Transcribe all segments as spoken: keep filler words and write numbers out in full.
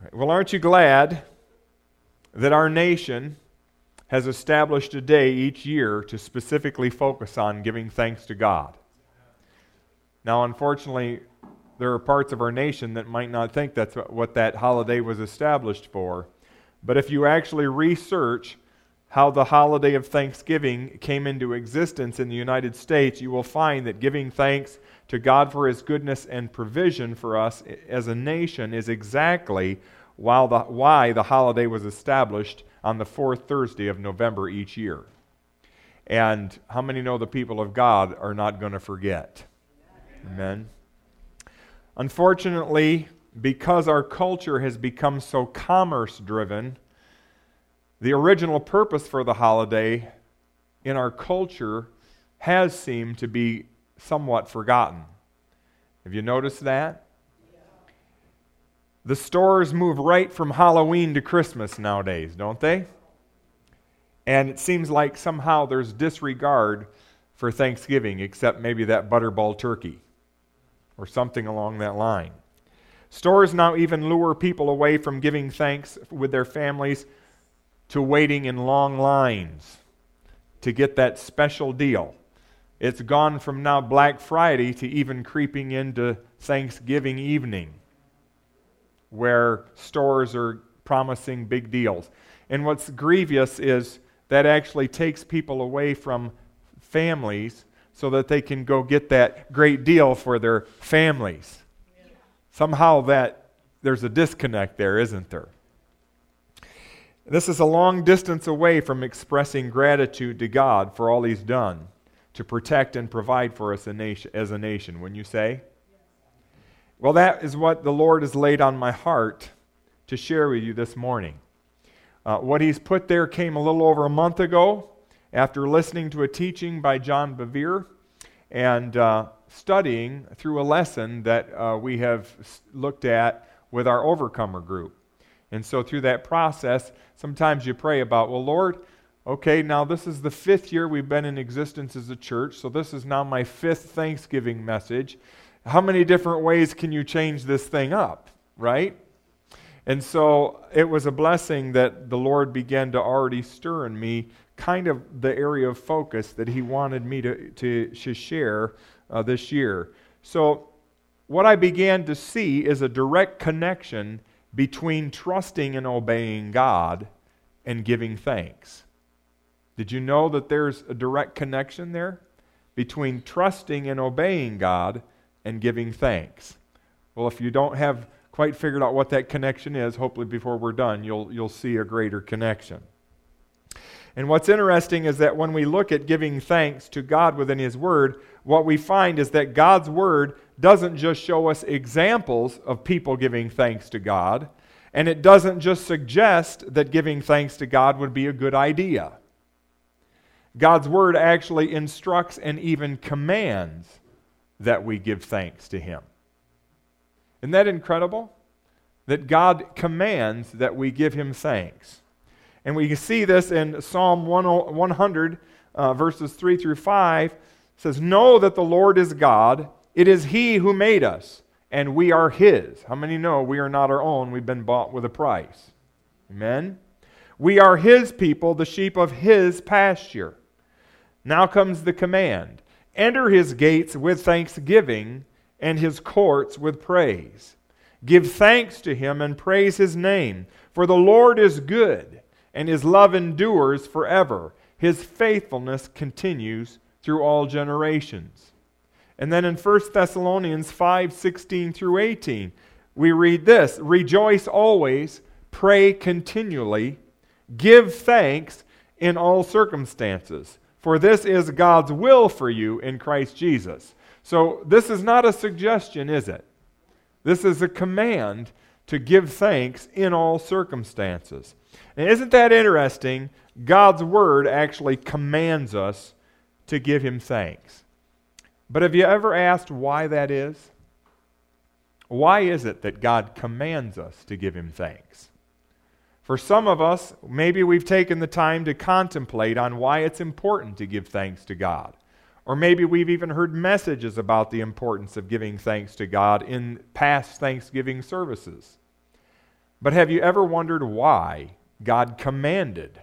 Well, aren't you glad that our nation has established a day each year to specifically focus on giving thanks to God? Now, unfortunately, there are parts of our nation that might not think that's what that holiday was established for. But if you actually research how the holiday of Thanksgiving came into existence in the United States, you will find that giving thanks to God for His goodness and provision for us as a nation is exactly why the, why the holiday was established on the fourth Thursday of November each year. And how many know the people of God are not going to forget? Amen. Unfortunately, because our culture has become so commerce-driven, the original purpose for the holiday in our culture has seemed to be somewhat forgotten. Have you noticed that? Yeah. The stores move right from Halloween to Christmas nowadays, don't they? And it seems like somehow there's disregard for Thanksgiving, except maybe that butterball turkey or something along that line. Stores now even lure people away from giving thanks with their families to waiting in long lines to get that special deal. It's gone from now Black Friday to even creeping into Thanksgiving evening, where stores are promising big deals. And what's grievous is that actually takes people away from families so that they can go get that great deal for their families. Somehow that there's a disconnect there, isn't there? This is a long distance away from expressing gratitude to God for all He's done to protect and provide for us a nation, as a nation, wouldn't you say? Well, that is what the Lord has laid on my heart to share with you this morning. Uh, what He's put there came a little over a month ago after listening to a teaching by John Bevere and uh, studying through a lesson that uh, we have looked at with our Overcomer group. And so through that process, sometimes you pray about, well, Lord, okay, now this is the fifth year we've been in existence as a church, so this is now my fifth Thanksgiving message. How many different ways can you change this thing up, right? And so it was a blessing that the Lord began to already stir in me kind of the area of focus that He wanted me to, to, to share uh, this year. So what I began to see is a direct connection between trusting and obeying God and giving thanks. Did you know that there's a direct connection there between trusting and obeying God and giving thanks? Well, if you don't have quite figured out what that connection is, hopefully before we're done, you'll you'll see a greater connection. And what's interesting is that when we look at giving thanks to God within His Word, what we find is that God's Word doesn't just show us examples of people giving thanks to God, and it doesn't just suggest that giving thanks to God would be a good idea. God's Word actually instructs and even commands that we give thanks to Him. Isn't that incredible? That God commands that we give Him thanks. And we can see this in Psalm one hundred, uh, verses three through five. It says, "Know that the Lord is God. It is He who made us, and we are His." How many know we are not our own? We've been bought with a price. Amen? "We are His people, the sheep of His pasture." Now comes the command. "Enter His gates with thanksgiving and His courts with praise. Give thanks to Him and praise His name. For the Lord is good, and His love endures forever. His faithfulness continues through all generations." And then in First Thessalonians five sixteen through eighteen, we read this: "Rejoice always, pray continually, give thanks in all circumstances, for this is God's will for you in Christ Jesus." So this is not a suggestion, is it? This is a command to give thanks in all circumstances. And isn't that interesting? God's Word actually commands us to give Him thanks. But have you ever asked why that is? Why is it that God commands us to give Him thanks? For some of us, maybe we've taken the time to contemplate on why it's important to give thanks to God. Or maybe we've even heard messages about the importance of giving thanks to God in past Thanksgiving services. But have you ever wondered why God commanded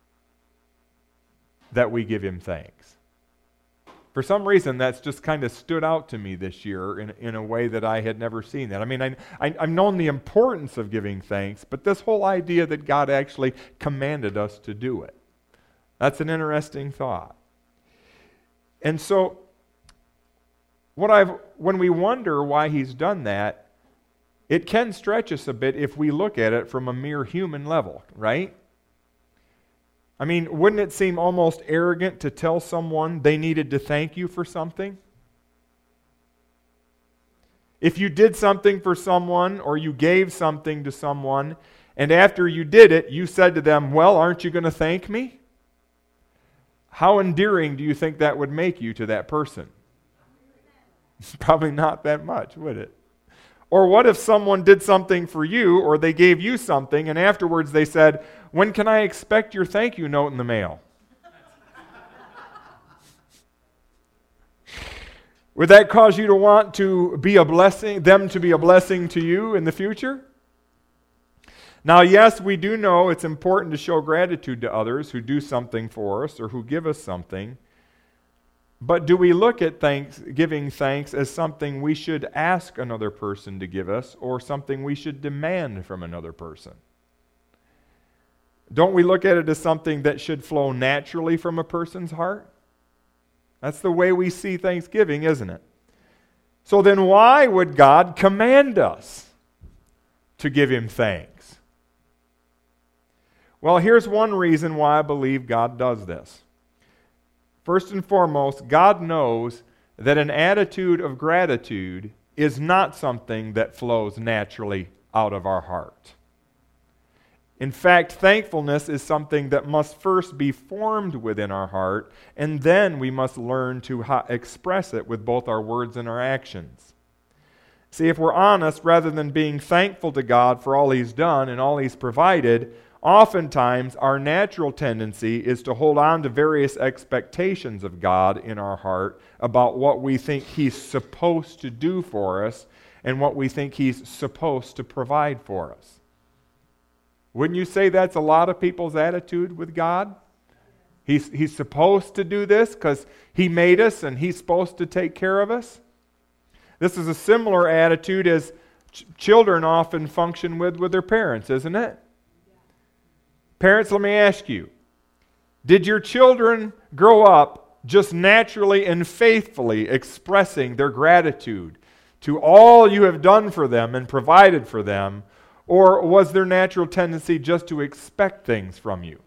that we give him thanks? For some reason, that's just kind of stood out to me this year in, in a way that I had never seen that. I mean, I, I, I've known the importance of giving thanks, but this whole idea that God actually commanded us to do it. That's an interesting thought. And so, what I've when we wonder why he's done that, it can stretch us a bit if we look at it from a mere human level, right? I mean, wouldn't it seem almost arrogant to tell someone they needed to thank you for something? If you did something for someone or you gave something to someone, and after you did it, you said to them, well, aren't you going to thank me? How endearing do you think that would make you to that person? Probably not that much, would it? Or what if someone did something for you, or they gave you something, and afterwards they said, when can I expect your thank you note in the mail? Would that cause you to want to be a blessing, them to be a blessing to you in the future? Now, yes, we do know it's important to show gratitude to others who do something for us or who give us something. But do we look at thanks, giving thanks as something we should ask another person to give us or something we should demand from another person? Don't we look at it as something that should flow naturally from a person's heart? That's the way we see Thanksgiving, isn't it? So then why would God command us to give him thanks? Well, here's one reason why I believe God does this. First and foremost, God knows that an attitude of gratitude is not something that flows naturally out of our heart. In fact, thankfulness is something that must first be formed within our heart, and then we must learn to ha- express it with both our words and our actions. See, if we're honest, rather than being thankful to God for all he's done and all he's provided, oftentimes our natural tendency is to hold on to various expectations of God in our heart about what we think he's supposed to do for us and what we think he's supposed to provide for us. Wouldn't you say that's a lot of people's attitude with God? He's, he's supposed to do this because he made us and he's supposed to take care of us? This is a similar attitude as ch- children often function with with their parents, isn't it? Parents, let me ask you, did your children grow up just naturally and faithfully expressing their gratitude to all you have done for them and provided for them, or was their natural tendency just to expect things from you?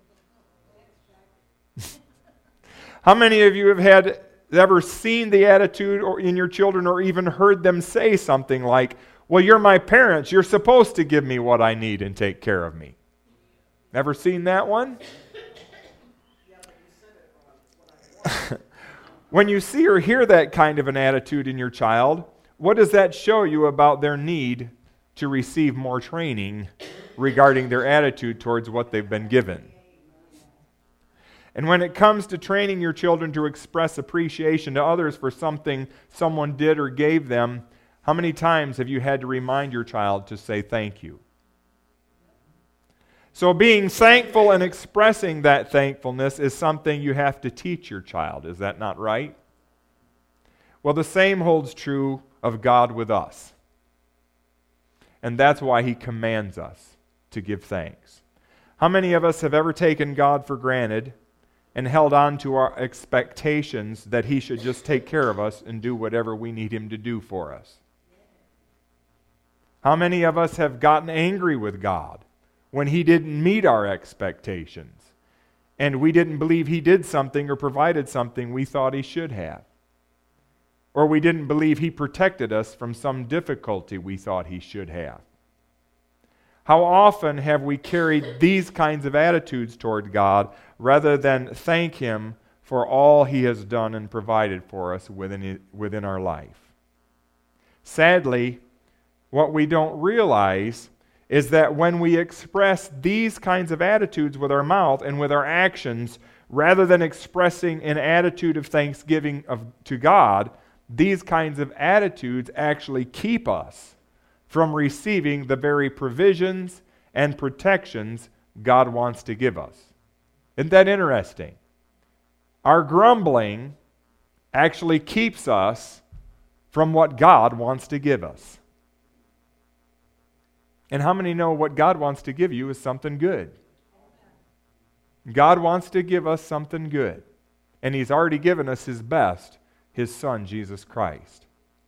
How many of you have had ever seen the attitude or in your children or even heard them say something like, well, you're my parents, you're supposed to give me what I need and take care of me? Ever seen that one? When you see or hear that kind of an attitude in your child, what does that show you about their need to receive more training regarding their attitude towards what they've been given? And when it comes to training your children to express appreciation to others for something someone did or gave them, how many times have you had to remind your child to say thank you? So being thankful and expressing that thankfulness is something you have to teach your child. Is that not right? Well, the same holds true of God with us. And that's why he commands us to give thanks. How many of us have ever taken God for granted and held on to our expectations that he should just take care of us and do whatever we need him to do for us? How many of us have gotten angry with God when he didn't meet our expectations and we didn't believe he did something or provided something we thought he should have? Or we didn't believe he protected us from some difficulty we thought he should have? How often have we carried these kinds of attitudes toward God rather than thank him for all he has done and provided for us within, within our life? Sadly, what we don't realize is that when we express these kinds of attitudes with our mouth and with our actions, rather than expressing an attitude of thanksgiving of, to God, these kinds of attitudes actually keep us from receiving the very provisions and protections God wants to give us. Isn't that interesting? Our grumbling actually keeps us from what God wants to give us. And how many know what God wants to give you is something good? God wants to give us something good. And He's already given us His best, His Son, Jesus Christ.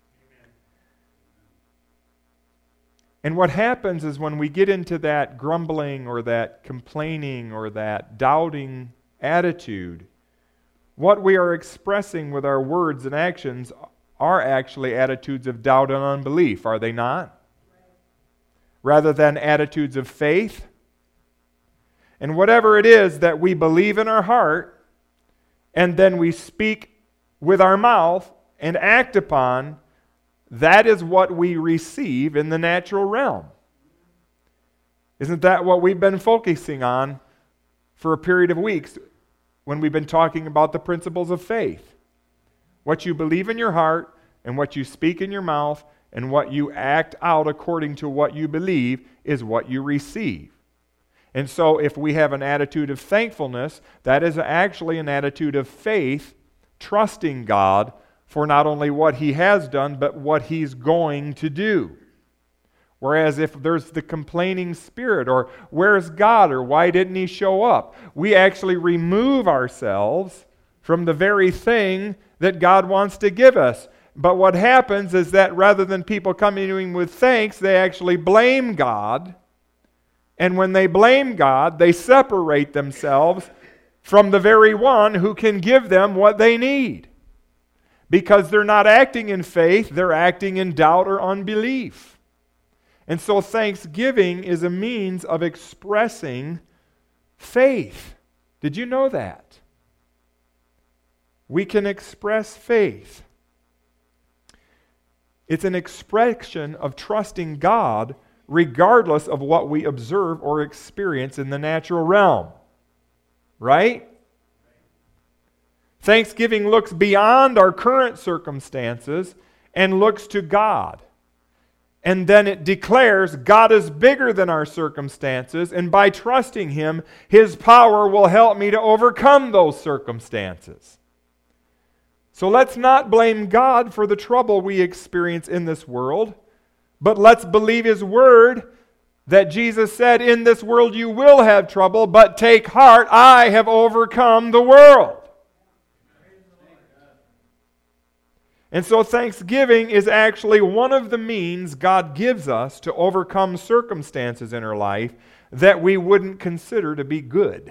And what happens is when we get into that grumbling or that complaining or that doubting attitude, what we are expressing with our words and actions are actually attitudes of doubt and unbelief, are they not? Rather than attitudes of faith. And whatever it is that we believe in our heart, and then we speak with our mouth and act upon, that is what we receive in the natural realm. Isn't that what we've been focusing on for a period of weeks when we've been talking about the principles of faith? What you believe in your heart and what you speak in your mouth and what you act out according to what you believe is what you receive. And so if we have an attitude of thankfulness, that is actually an attitude of faith, trusting God for not only what He has done, but what He's going to do. Whereas if there's the complaining spirit, or where's God, or why didn't He show up, we actually remove ourselves from the very thing that God wants to give us. But what happens is that rather than people coming to Him with thanks, they actually blame God. And when they blame God, they separate themselves from the very one who can give them what they need. Because they're not acting in faith, they're acting in doubt or unbelief. And so thanksgiving is a means of expressing faith. Did you know that? We can express faith. It's an expression of trusting God regardless of what we observe or experience in the natural realm. Right? Thanksgiving looks beyond our current circumstances and looks to God. And then it declares God is bigger than our circumstances, and by trusting Him, His power will help me to overcome those circumstances. So let's not blame God for the trouble we experience in this world, but let's believe His Word that Jesus said, in this world you will have trouble, but take heart, I have overcome the world. And so thanksgiving is actually one of the means God gives us to overcome circumstances in our life that we wouldn't consider to be good.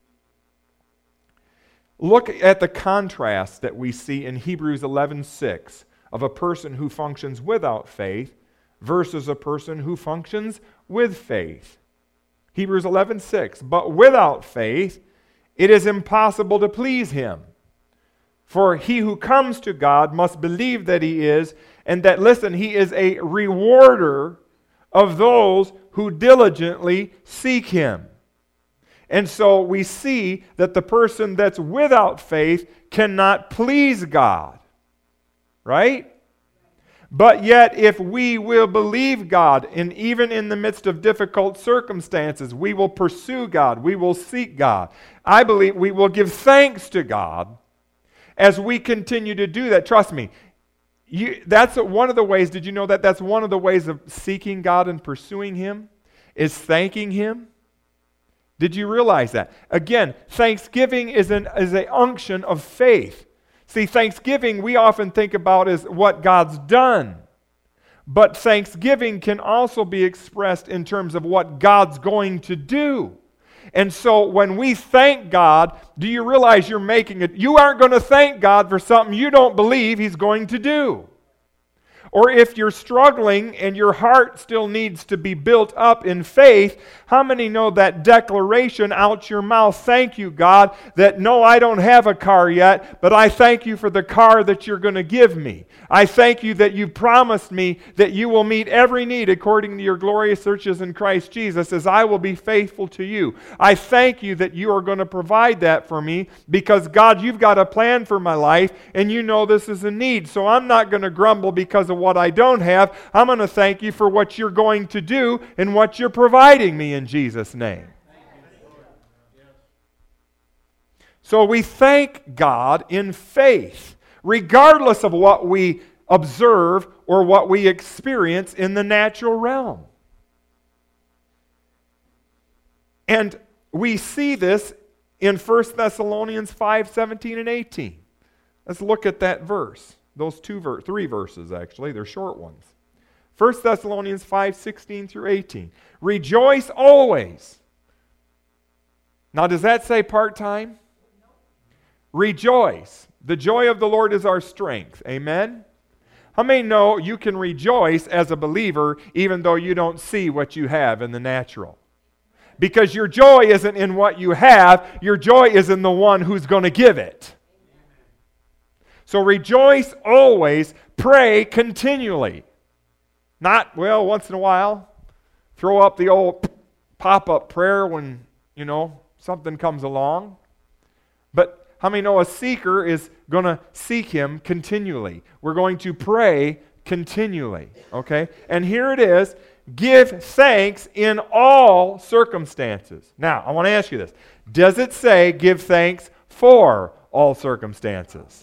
Look at the contrast that we see in Hebrews eleven six of a person who functions without faith versus a person who functions with faith. Hebrews eleven six, but without faith it is impossible to please Him. For he who comes to God must believe that He is, and that, listen, He is a rewarder of those who diligently seek Him. And so we see that the person that's without faith cannot please God. Right? But yet, if we will believe God, and even in the midst of difficult circumstances, we will pursue God, we will seek God. I believe we will give thanks to God as we continue to do that. Trust me, you, that's one of the ways, did you know that that's one of the ways of seeking God and pursuing Him, is thanking Him? Did you realize that? Again, thanksgiving is an is an unction of faith. See, thanksgiving we often think about as what God's done. But thanksgiving can also be expressed in terms of what God's going to do. And so when we thank God, do you realize you're making it? You aren't going to thank God for something you don't believe He's going to do. Or if you're struggling and your heart still needs to be built up in faith, how many know that declaration out your mouth, thank you, God, that no, I don't have a car yet, but I thank you for the car that you're going to give me. I thank you that you promised me that you will meet every need according to your glorious riches in Christ Jesus, as I will be faithful to you. I thank you that you are going to provide that for me, because God, you've got a plan for my life, and you know this is a need. So I'm not going to grumble because of of what I don't have. I'm going to thank you for what you're going to do and what you're providing me in Jesus' name. So we thank God in faith, regardless of what we observe or what we experience in the natural realm. And we see this in First Thessalonians five, seventeen and eighteen. Let's look at that verse. Those two ver- three verses, actually. They're short ones. First Thessalonians five, sixteen through eighteen. Rejoice always. Now, does that say part-time? Rejoice. The joy of the Lord is our strength. Amen? How many know you can rejoice as a believer even though you don't see what you have in the natural? Because your joy isn't in what you have. Your joy is in the one who's going to give it. So rejoice always. Pray continually. Not, well, once in a while. Throw up the old pop-up prayer when, you know, something comes along. But how many know a seeker is going to seek Him continually? We're going to pray continually. Okay? And here it is. Give thanks in all circumstances. Now, I want to ask you this. Does it say give thanks for all circumstances?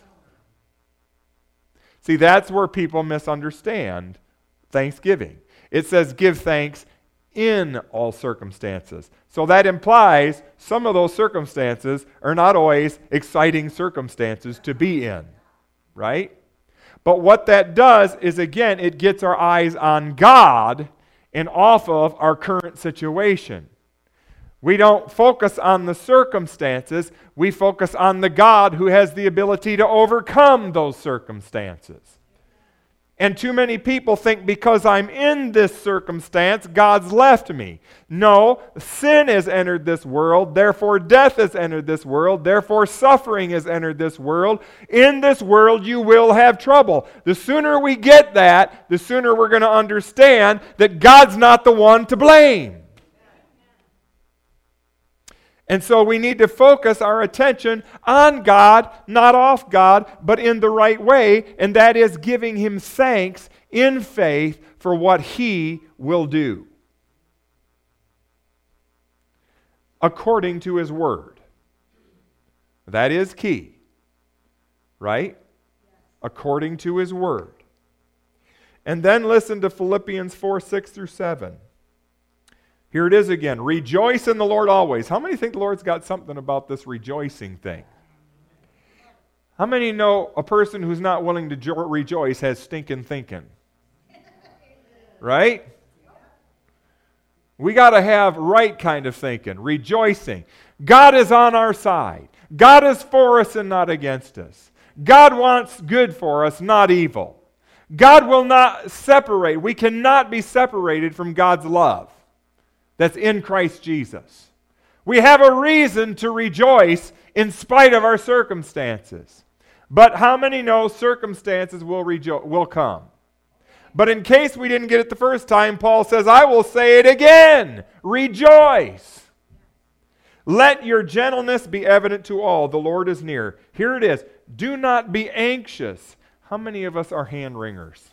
See, that's where people misunderstand thanksgiving. It says give thanks in all circumstances. So that implies some of those circumstances are not always exciting circumstances to be in, right? But what that does is, again, it gets our eyes on God and off of our current situation. We don't focus on the circumstances. We focus on the God who has the ability to overcome those circumstances. And too many people think because I'm in this circumstance, God's left me. No, sin has entered this world, therefore death has entered this world, therefore suffering has entered this world. In this world you will have trouble. The sooner we get that, the sooner we're going to understand that God's not the one to blame. And so we need to focus our attention on God, not off God, but in the right way, and that is giving Him thanks in faith for what He will do, according to His Word. That is key, right? According to His Word. And then listen to Philippians four, six through seven. Here it is again. Rejoice in the Lord always. How many think the Lord's got something about this rejoicing thing? How many know a person who's not willing to jo- rejoice has stinking thinking? Right? We got to have right kind of thinking, rejoicing. God is on our side. God is for us and not against us. God wants good for us, not evil. God will not separate. We cannot be separated from God's love that's in Christ Jesus. We have a reason to rejoice in spite of our circumstances. But how many know circumstances will rejo- will come? But in case we didn't get it the first time, Paul says, I will say it again. Rejoice. Let your gentleness be evident to all. The Lord is near. Here it is. Do not be anxious. How many of us are hand wringers?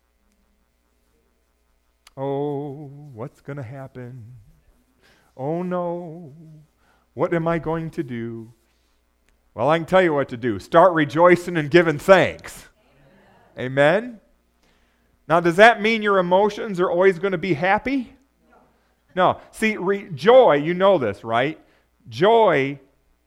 Oh, what's going to happen? Oh no, what am I going to do? Well, I can tell you what to do. Start rejoicing and giving thanks. Amen? Amen? Now, does that mean your emotions are always going to be happy? No. No. See, re- joy, you know this, right? Joy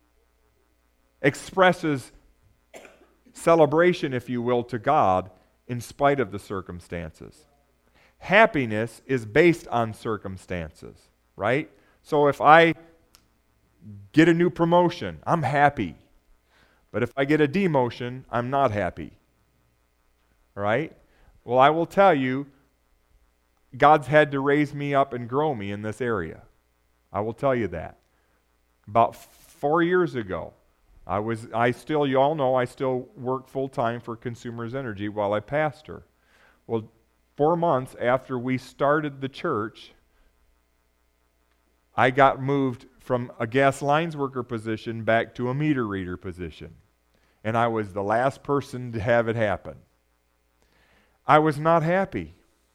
expresses celebration, if you will, to God in spite of the circumstances. Happiness is based on circumstances, right? So if I get a new promotion, I'm happy. But if I get a demotion, I'm not happy. All right? Well, I will tell you, God's had to raise me up and grow me in this area. I will tell you that. About four years ago, I was, I still, you all know, I still work full-time for Consumers Energy while I pastor. Well, Four months after we started the church, I got moved from a gas lines worker position back to a meter reader position. And I was the last person to have it happen. I was not happy.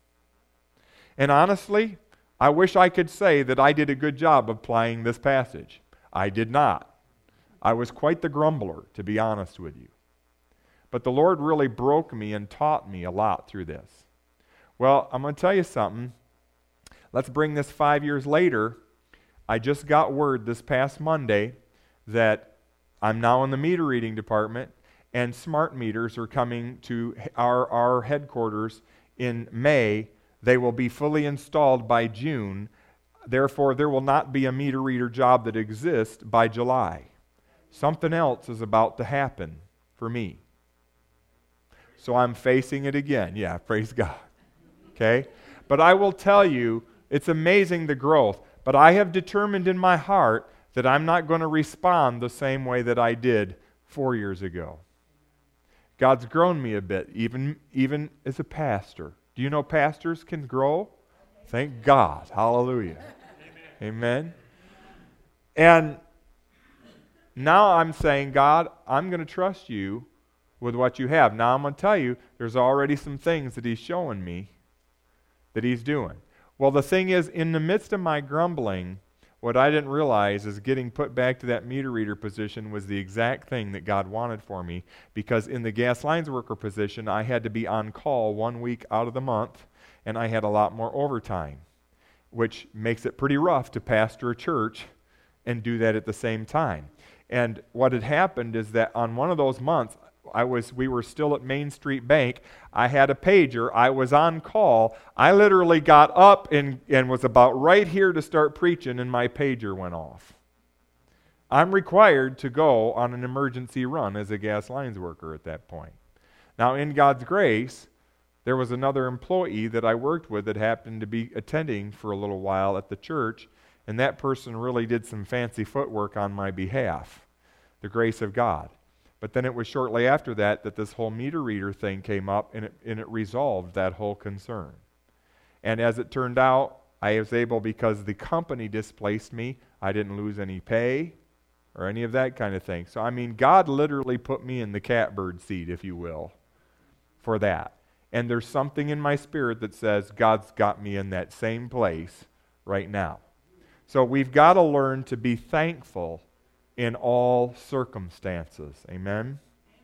And honestly, I wish I could say that I did a good job of applying this passage. I did not. I was quite the grumbler, to be honest with you. But the Lord really broke me and taught me a lot through this. Well, I'm going to tell you something. Let's bring this five years later. I just got word this past Monday that I'm now in the meter reading department, and smart meters are coming to our, our headquarters in May. They will be fully installed by June. Therefore, there will not be a meter reader job that exists by July. Something else is about to happen for me. So I'm facing it again. Yeah, praise God. Okay? But I will tell you, it's amazing the growth. But I have determined in my heart that I'm not going to respond the same way that I did four years ago. God's grown me a bit, even, even as a pastor. Do you know pastors can grow? Thank God. Hallelujah. Amen. Amen. And now I'm saying, God, I'm going to trust you with what you have. Now I'm going to tell you, there's already some things that he's showing me that he's doing. Well, the thing is, in the midst of my grumbling, what I didn't realize is getting put back to that meter reader position was the exact thing that God wanted for me, because in the gas lines worker position, I had to be on call one week out of the month, and I had a lot more overtime, which makes it pretty rough to pastor a church and do that at the same time. And what had happened is that on one of those months, I was we were still at Main Street Bank. I had a pager. I was on call. I literally got up and, and was about right here to start preaching, and my pager went off. I'm required to go on an emergency run as a gas lines worker at that point. Now, in God's grace, there was another employee that I worked with that happened to be attending for a little while at the church, and that person really did some fancy footwork on my behalf. The grace of God. But then it was shortly after that that this whole meter reader thing came up, and it, and it resolved that whole concern. And as it turned out, I was able, because the company displaced me, I didn't lose any pay or any of that kind of thing. So, I mean, God literally put me in the catbird seat, if you will, for that. And there's something in my spirit that says God's got me in that same place right now. So we've got to learn to be thankful in all circumstances. Amen?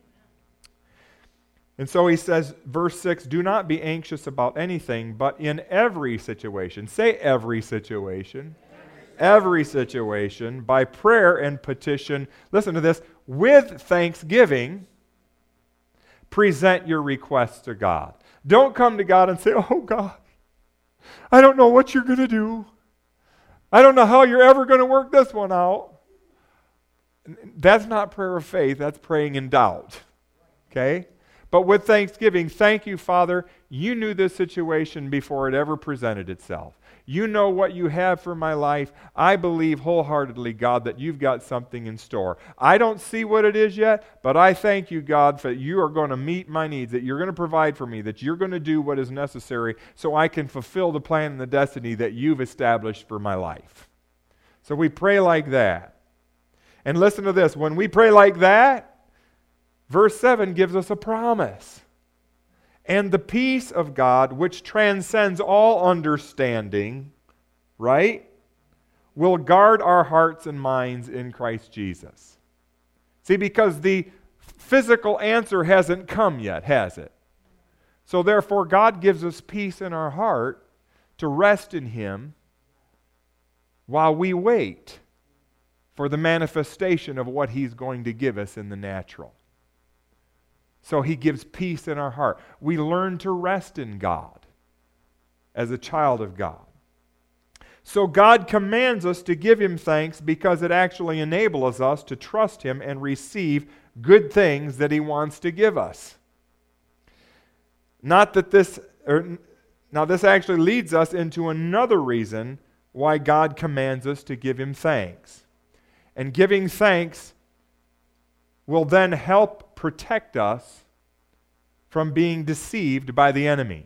And so he says, verse six, do not be anxious about anything, but in every situation, say every situation, every situation, by prayer and petition, listen to this, with thanksgiving, present your requests to God. Don't come to God and say, oh God, I don't know what you're going to do. I don't know how you're ever going to work this one out. That's not prayer of faith. That's praying in doubt. Okay? But with thanksgiving, thank you, Father. You knew this situation before it ever presented itself. You know what you have for my life. I believe wholeheartedly, God, that you've got something in store. I don't see what it is yet, but I thank you, God, that you are going to meet my needs, that you're going to provide for me, that you're going to do what is necessary so I can fulfill the plan and the destiny that you've established for my life. So we pray like that. And listen to this, when we pray like that, verse seven gives us a promise. And the peace of God, which transcends all understanding, right, will guard our hearts and minds in Christ Jesus. See, because the physical answer hasn't come yet, has it? So therefore, God gives us peace in our heart to rest in Him while we wait for the manifestation of what He's going to give us in the natural. So He gives peace in our heart. We learn to rest in God as a child of God. So God commands us to give Him thanks because it actually enables us to trust Him and receive good things that He wants to give us. Not that this, or, now this actually leads us into another reason why God commands us to give Him thanks. And giving thanks will then help protect us from being deceived by the enemy.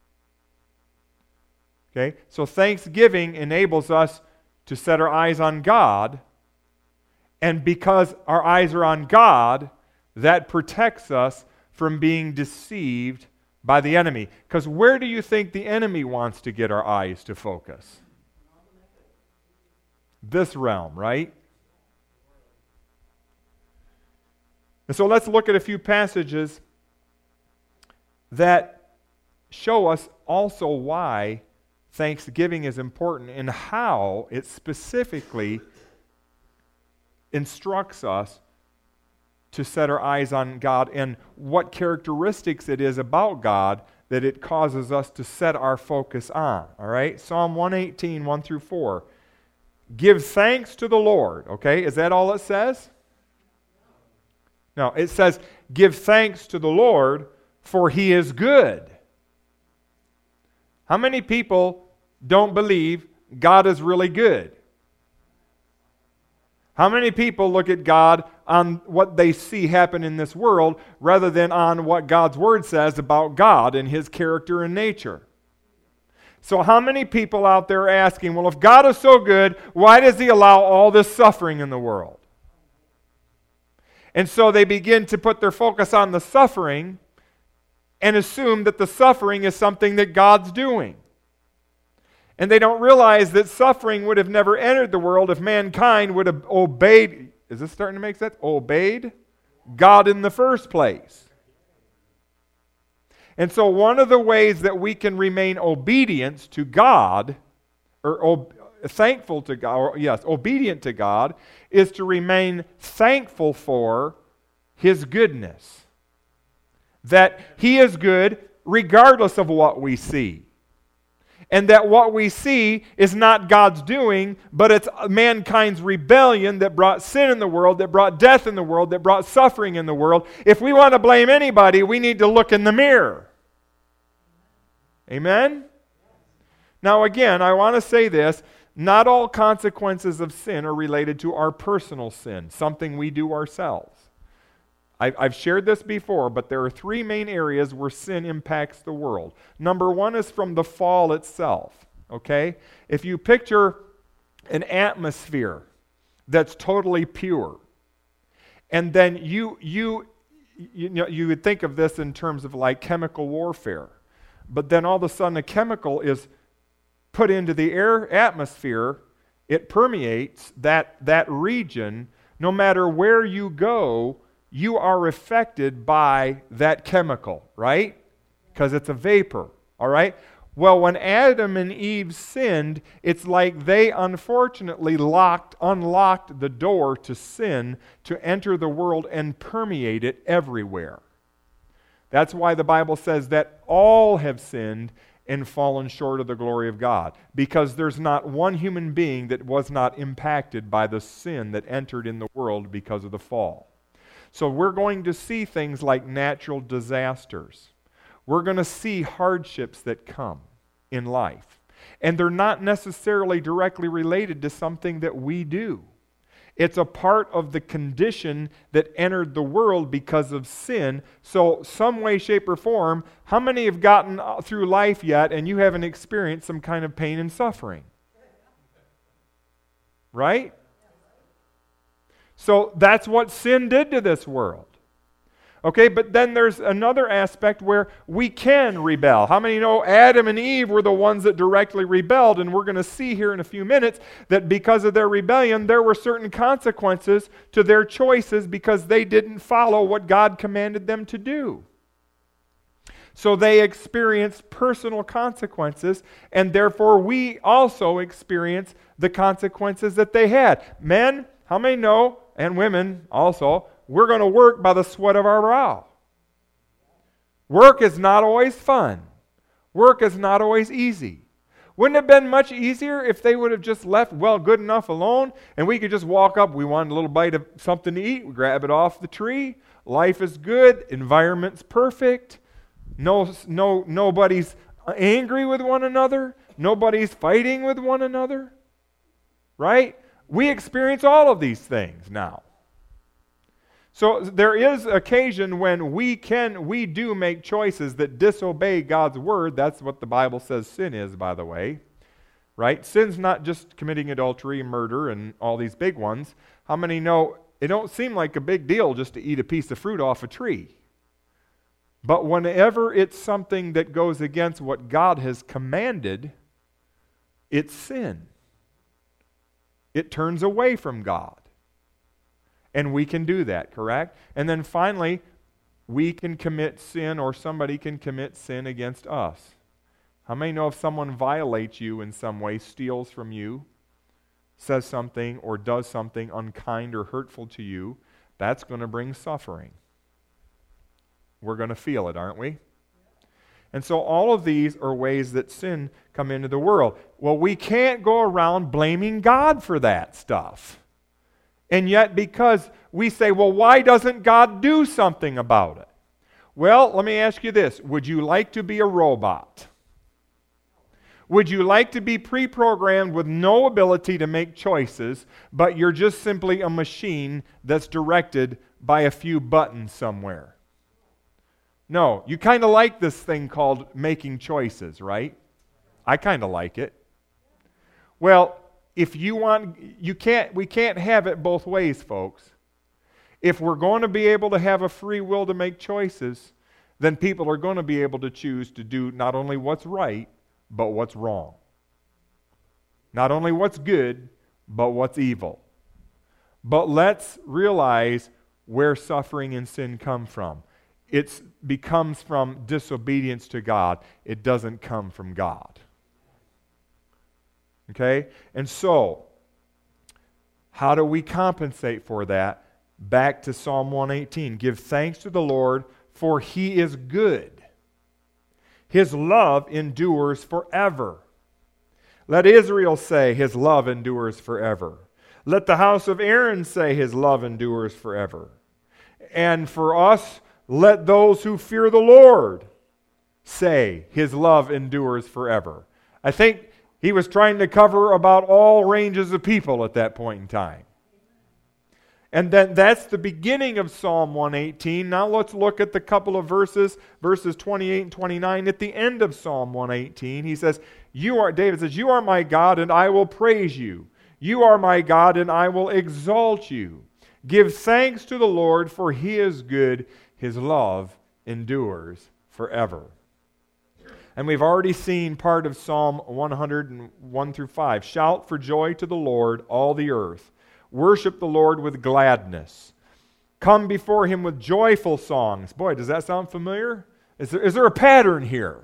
Okay? So thanksgiving enables us to set our eyes on God, and because our eyes are on God, that protects us from being deceived by the enemy. Because where do you think the enemy wants to get our eyes to focus? This realm, right? And so let's look at a few passages that show us also why Thanksgiving is important and how it specifically instructs us to set our eyes on God and what characteristics it is about God that it causes us to set our focus on. All right? Psalm one eighteen, one through four. Give thanks to the Lord. Okay, is that all it says? No, it says, give thanks to the Lord, for He is good. How many people don't believe God is really good? How many people look at God on what they see happen in this world rather than on what God's Word says about God and His character and nature? So how many people out there are asking, well, if God is so good, why does He allow all this suffering in the world? And so they begin to put their focus on the suffering and assume that the suffering is something that God's doing. And they don't realize that suffering would have never entered the world if mankind would have obeyed, is this starting to make sense? Obeyed God in the first place. And so one of the ways that we can remain obedient to God, or ob- thankful to God, or yes, obedient to God, is to remain thankful for His goodness. That He is good regardless of what we see. And that what we see is not God's doing, but it's mankind's rebellion that brought sin in the world, that brought death in the world, that brought suffering in the world. If we want to blame anybody, we need to look in the mirror. Amen? Now again, I want to say this. Not all consequences of sin are related to our personal sin, something we do ourselves. I've shared this before, but there are three main areas where sin impacts the world. Number one is from the fall itself, okay? If you picture an atmosphere that's totally pure, and then you, you, you know, you would think of this in terms of like chemical warfare, but then all of a sudden a chemical is put into the air atmosphere, it permeates that, that region. No matter where you go, you are affected by that chemical, right? Because it's a vapor, all right? Well, when Adam and Eve sinned, it's like they unfortunately locked, unlocked the door to sin to enter the world and permeate it everywhere. That's why the Bible says that all have sinned and fallen short of the glory of God, because there's not one human being that was not impacted by the sin that entered in the world because of the fall. So we're going to see things like natural disasters. We're going to see hardships that come in life. And they're not necessarily directly related to something that we do. It's a part of the condition that entered the world because of sin. So some way, shape, or form, how many have gotten through life yet and you haven't experienced some kind of pain and suffering? Right? So that's what sin did to this world. Okay, but then there's another aspect where we can rebel. How many know Adam and Eve were the ones that directly rebelled? And we're going to see here in a few minutes that because of their rebellion, there were certain consequences to their choices because they didn't follow what God commanded them to do. So they experienced personal consequences, and therefore we also experience the consequences that they had. Men, how many know, and women also, we're going to work by the sweat of our brow. Work is not always fun. Work is not always easy. Wouldn't it have been much easier if they would have just left well good enough alone and we could just walk up, we want a little bite of something to eat, we grab it off the tree, life is good, environment's perfect, no, no, nobody's angry with one another, nobody's fighting with one another, right? We experience all of these things now. So there is occasion when we can, we do make choices that disobey God's word. That's what the Bible says sin is, by the way. Right? Sin's not just committing adultery, murder, and all these big ones. How many know it don't seem like a big deal just to eat a piece of fruit off a tree? But whenever it's something that goes against what God has commanded, it's sin. It turns away from God. And we can do that, correct? And then finally, we can commit sin, or somebody can commit sin against us. How many know if someone violates you in some way, steals from you, says something or does something unkind or hurtful to you, that's going to bring suffering. We're going to feel it, aren't we? And so all of these are ways that sin come into the world. Well, we can't go around blaming God for that stuff. And yet, because we say, well, why doesn't God do something about it? Well, let me ask you this. Would you like to be a robot? Would you like to be pre-programmed with no ability to make choices, but you're just simply a machine that's directed by a few buttons somewhere? No, you kind of like this thing called making choices, right? I kind of like it. Well, if you want, you can't, we can't have it both ways, folks. If we're going to be able to have a free will to make choices, then people are going to be able to choose to do not only what's right, but what's wrong. Not only what's good, but what's evil. But let's realize where suffering and sin come from. It becomes from disobedience to God. It doesn't come from God. Okay? And so, how do we compensate for that? Back to Psalm one eighteen. Give thanks to the Lord, for He is good. His love endures forever. Let Israel say, His love endures forever. Let the house of Aaron say, His love endures forever. And for us, let those who fear the Lord say, His love endures forever. I think he was trying to cover about all ranges of people at that point in time. And then that's the beginning of Psalm one eighteen. Now let's look at the couple of verses, verses twenty-eight and twenty-nine. At the end of Psalm one eighteen, he says, "You are," David says, "You are my God, and I will praise you. You are my God, and I will exalt you. Give thanks to the Lord, for He is good. His love endures forever." And we've already seen part of Psalm one hundred one through five. Shout for joy to the Lord, all the earth. Worship the Lord with gladness. Come before Him with joyful songs. Boy, does that sound familiar? Is there, is there a pattern here?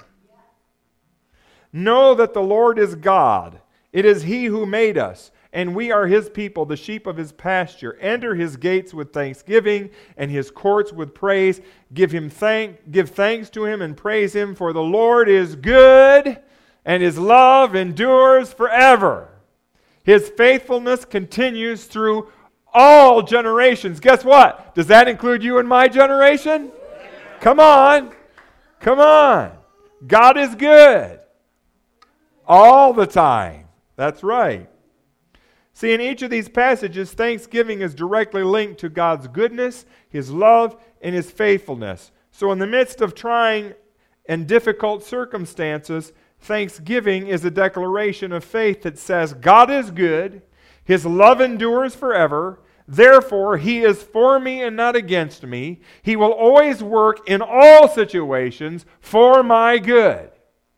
Know that the Lord is God. It is He who made us, and we are His people, the sheep of His pasture. Enter His gates with thanksgiving and His courts with praise. Give Him thank, give thanks to Him and praise Him, for the Lord is good, and His love endures forever. His faithfulness continues through all generations. Guess what? Does that include you and my generation? Come on. Come on. God is good. All the time. That's right. See, in each of these passages, thanksgiving is directly linked to God's goodness, His love, and His faithfulness. So in the midst of trying and difficult circumstances, thanksgiving is a declaration of faith that says, God is good, His love endures forever, therefore He is for me and not against me. He will always work in all situations for my good.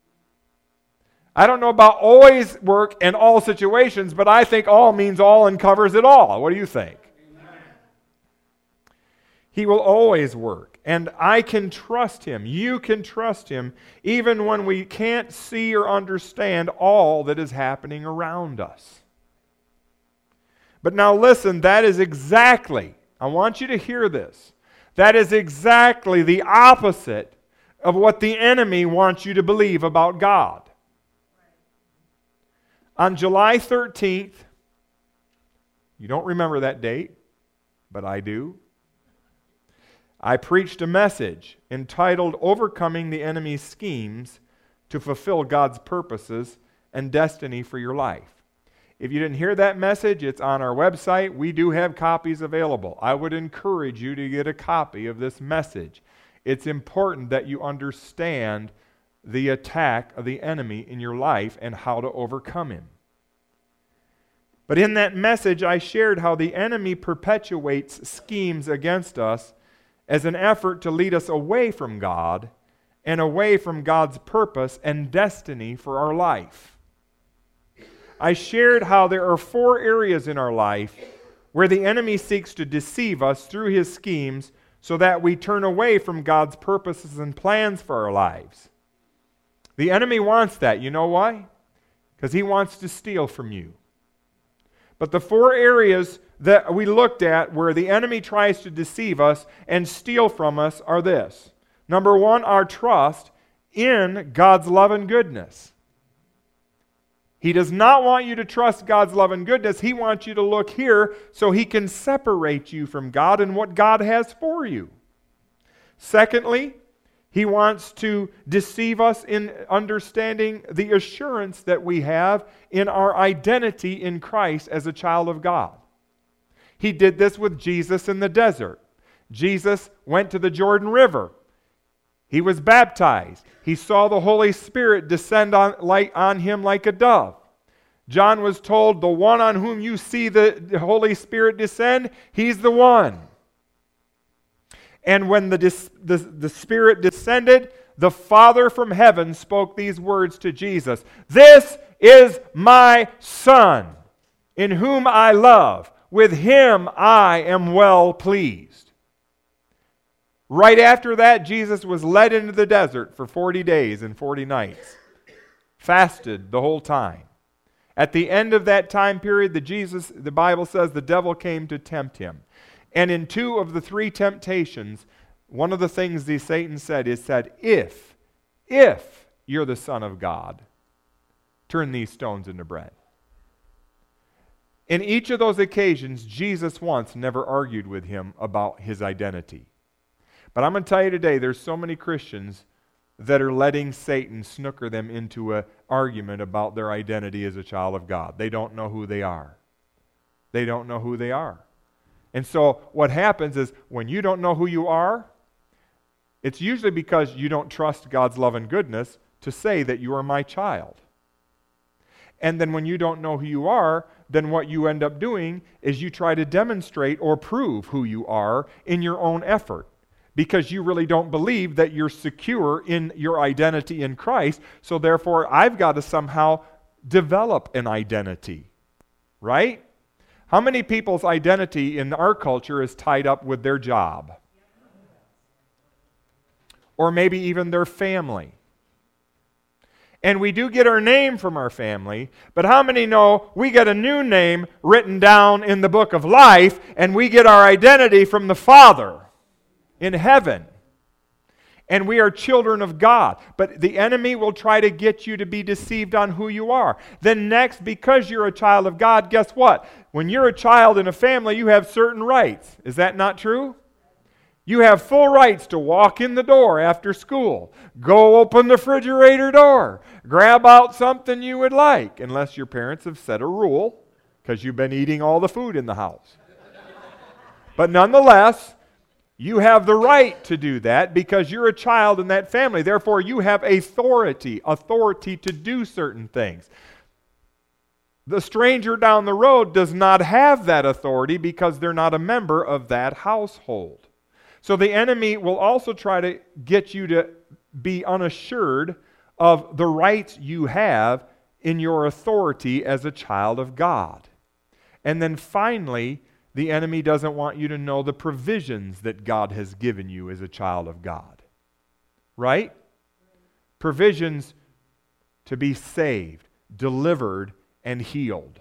I don't know about always work in all situations, but I think all means all and covers it all. What do you think? Amen. He will always work. And I can trust Him. You can trust Him even when we can't see or understand all that is happening around us. But now listen, that is exactly, I want you to hear this, that is exactly the opposite of what the enemy wants you to believe about God. On July thirteenth, you don't remember that date, but I do. I preached a message entitled Overcoming the Enemy's Schemes to Fulfill God's Purposes and Destiny for Your Life. If you didn't hear that message, it's on our website. We do have copies available. I would encourage you to get a copy of this message. It's important that you understand the attack of the enemy in your life and how to overcome him. But in that message, I shared how the enemy perpetuates schemes against us as an effort to lead us away from God and away from God's purpose and destiny for our life. I shared how there are four areas in our life where the enemy seeks to deceive us through his schemes so that we turn away from God's purposes and plans for our lives. The enemy wants that. You know why? Because he wants to steal from you. But the four areas that we looked at where the enemy tries to deceive us and steal from us are this. Number one, our trust in God's love and goodness. He does not want you to trust God's love and goodness. He wants you to look here so he can separate you from God and what God has for you. Secondly, he wants to deceive us in understanding the assurance that we have in our identity in Christ as a child of God. He did this with Jesus in the desert. Jesus went to the Jordan River. He was baptized. He saw the Holy Spirit descend on, like, on him like a dove. John was told, the one on whom you see the, the Holy Spirit descend, he's the one. And when the, the, the Spirit descended, the Father from heaven spoke these words to Jesus. This is my Son, in whom I love. With him I am well pleased. Right after that, Jesus was led into the desert for forty days and forty nights. Fasted the whole time. At the end of that time period, the Jesus, the Bible says the devil came to tempt him. And in two of the three temptations, one of the things that Satan said is said, if, if you're the Son of God, turn these stones into bread. In each of those occasions, Jesus once never argued with him about his identity. But I'm going to tell you today, there's so many Christians that are letting Satan snooker them into an argument about their identity as a child of God. They don't know who they are. They don't know who they are. And so what happens is when you don't know who you are, it's usually because you don't trust God's love and goodness to say that you are my child. And then when you don't know who you are, then what you end up doing is you try to demonstrate or prove who you are in your own effort. Because you really don't believe that you're secure in your identity in Christ. So therefore, I've got to somehow develop an identity. Right? How many people's identity in our culture is tied up with their job? Or maybe even their family. And we do get our name from our family, but how many know we get a new name written down in the book of life, and we get our identity from the Father in heaven. And we are children of God. But the enemy will try to get you to be deceived on who you are. Then next, because you're a child of God, guess what? When you're a child in a family, you have certain rights. Is that not true? You have full rights to walk in the door after school, go open the refrigerator door, grab out something you would like, unless your parents have set a rule, because you've been eating all the food in the house. But nonetheless, you have the right to do that because you're a child in that family. Therefore, you have authority, authority to do certain things. The stranger down the road does not have that authority because they're not a member of that household. So the enemy will also try to get you to be unassured of the rights you have in your authority as a child of God. And then finally, the enemy doesn't want you to know the provisions that God has given you as a child of God. Right? Provisions to be saved, delivered, and healed.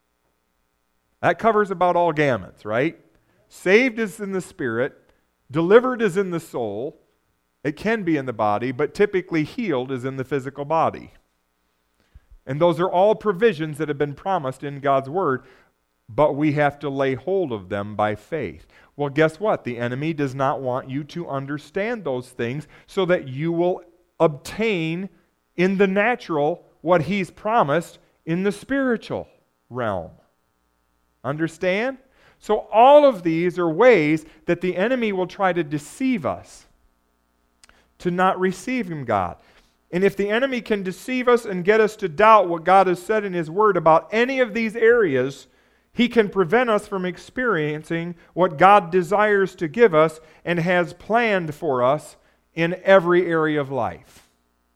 That covers about all gamuts, right? Saved is in the spirit. Delivered is in the soul. It can be in the body, but typically healed is in the physical body. And those are all provisions that have been promised in God's Word, but we have to lay hold of them by faith. Well, guess what? The enemy does not want you to understand those things so that you will obtain in the natural what he's promised in the spiritual realm. Understand? So all of these are ways that the enemy will try to deceive us to not receive Him, God. And if the enemy can deceive us and get us to doubt what God has said in His Word about any of these areas, He can prevent us from experiencing what God desires to give us and has planned for us in every area of life.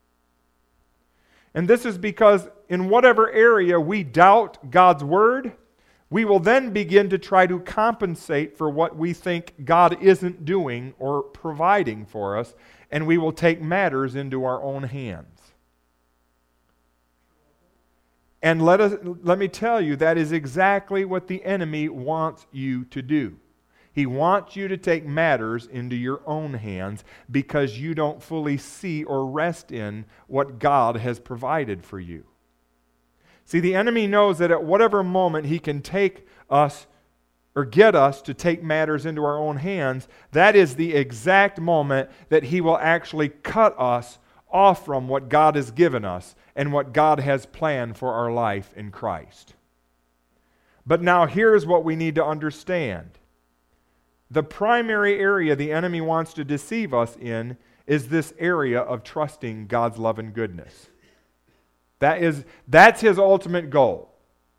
And this is because in whatever area we doubt God's word, we will then begin to try to compensate for what we think God isn't doing or providing for us, and we will take matters into our own hands. And let us let me tell you, that is exactly what the enemy wants you to do. He wants you to take matters into your own hands because you don't fully see or rest in what God has provided for you. See, the enemy knows that at whatever moment he can take us or get us to take matters into our own hands, that is the exact moment that he will actually cut us off from what God has given us and what God has planned for our life in Christ. But now here's what we need to understand. The primary area the enemy wants to deceive us in is this area of trusting God's love and goodness. That is, that's his ultimate goal.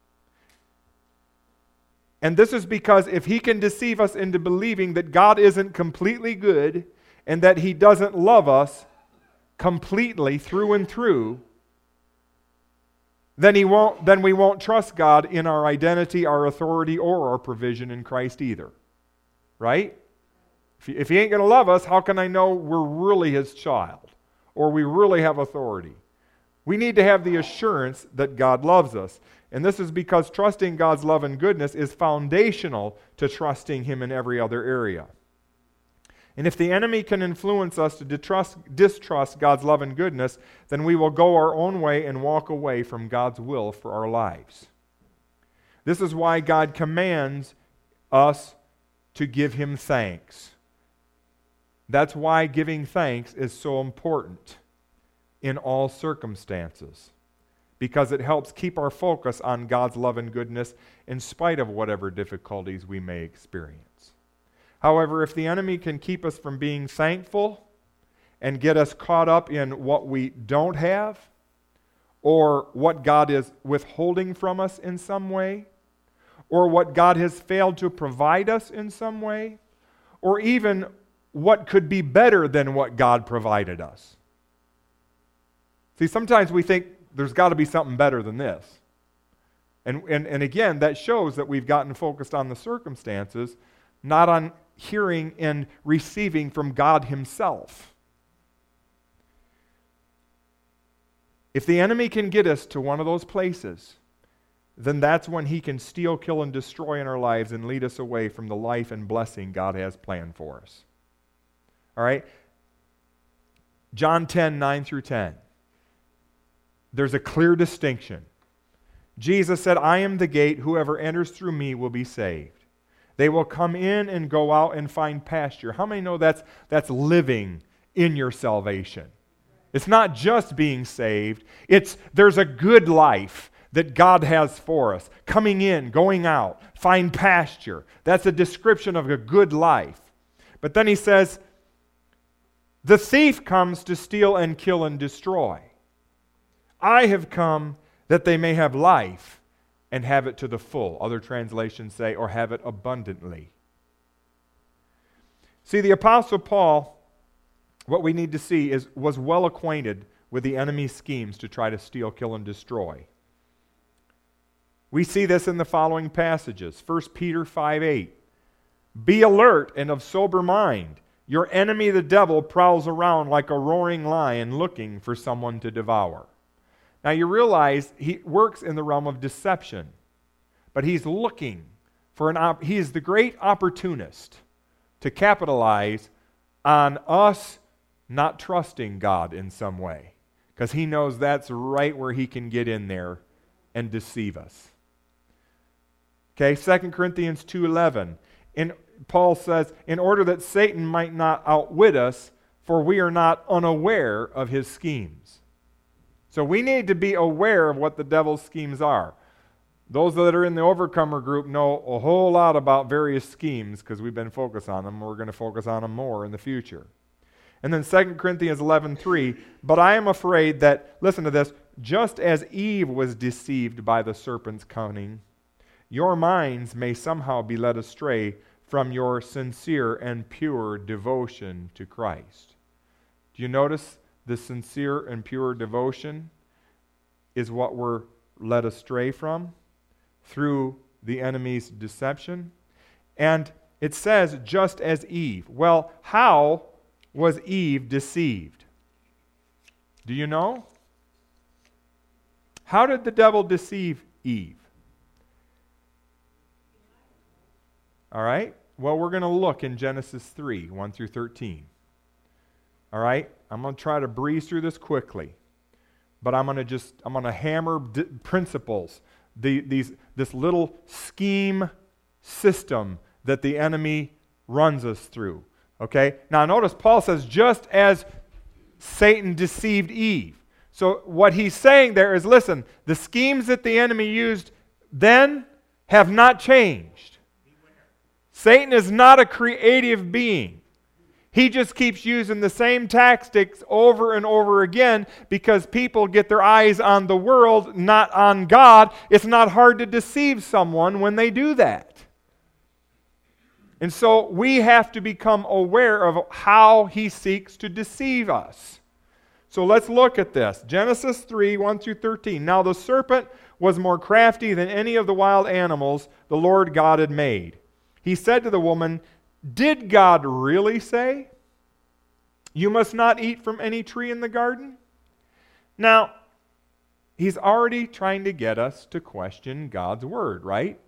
And this is because if he can deceive us into believing that God isn't completely good and that he doesn't love us completely through and through, then he won't then we won't trust God in our identity, our authority, or our provision in Christ either. Right? If he, if he ain't going to love us, how can I know we're really his child or we really have authority? We need to have the assurance that God loves us. And this is because trusting God's love and goodness is foundational to trusting him in every other area. And if the enemy can influence us to distrust, distrust God's love and goodness, then we will go our own way and walk away from God's will for our lives. This is why God commands us to give him thanks. That's why giving thanks is so important in all circumstances, because it helps keep our focus on God's love and goodness in spite of whatever difficulties we may experience. However, if the enemy can keep us from being thankful and get us caught up in what we don't have or what God is withholding from us in some way, or what God has failed to provide us in some way, or even what could be better than what God provided us. See, sometimes we think there's got to be something better than this. And, and, and again, that shows that we've gotten focused on the circumstances, not on hearing and receiving from God himself. If the enemy can get us to one of those places, then that's when he can steal, kill, and destroy in our lives and lead us away from the life and blessing God has planned for us. All right? John ten, nine through ten. There's a clear distinction. Jesus said, I am the gate. Whoever enters through me will be saved. They will come in and go out and find pasture. How many know that's, that's living in your salvation? It's not just being saved. It's there's a good life that God has for us. Coming in, going out, find pasture. That's a description of a good life. But then he says, the thief comes to steal and kill and destroy. I have come that they may have life and have it to the full. Other translations say, or have it abundantly. See, the Apostle Paul, what we need to see is, was well acquainted with the enemy's schemes to try to steal, kill, and destroy. We see this in the following passages. First Peter five eight. Be alert and of sober mind. Your enemy, the devil, prowls around like a roaring lion looking for someone to devour. Now you realize he works in the realm of deception, but he's looking for an op- he is the great opportunist to capitalize on us not trusting God in some way, because he knows that's right where he can get in there and deceive us. Okay, Second Corinthians two eleven. In, Paul says, in order that Satan might not outwit us, for we are not unaware of his schemes. So we need to be aware of what the devil's schemes are. Those that are in the Overcomer group know a whole lot about various schemes because we've been focused on them. We're going to focus on them more in the future. And then Second Corinthians eleven three, but I am afraid that, listen to this, just as Eve was deceived by the serpent's cunning, your minds may somehow be led astray from your sincere and pure devotion to Christ. Do you notice the sincere and pure devotion is what we're led astray from through the enemy's deception? And it says, just as Eve. Well, how was Eve deceived? Do you know? How did the devil deceive Eve? All right? Well, we're going to look in Genesis three, one through thirteen. All right? I'm going to try to breeze through this quickly. But I'm going to just, I'm going to hammer d- principles. The, these, this little scheme system that the enemy runs us through. Okay? Now notice Paul says, just as Satan deceived Eve. So what he's saying there is, listen, the schemes that the enemy used then have not changed. Satan is not a creative being. He just keeps using the same tactics over and over again because people get their eyes on the world, not on God. It's not hard to deceive someone when they do that. And so we have to become aware of how he seeks to deceive us. So let's look at this. Genesis three, one through thirteen. Now the serpent was more crafty than any of the wild animals the Lord God had made. He said to the woman, did God really say, you must not eat from any tree in the garden? Now, he's already trying to get us to question God's word, right?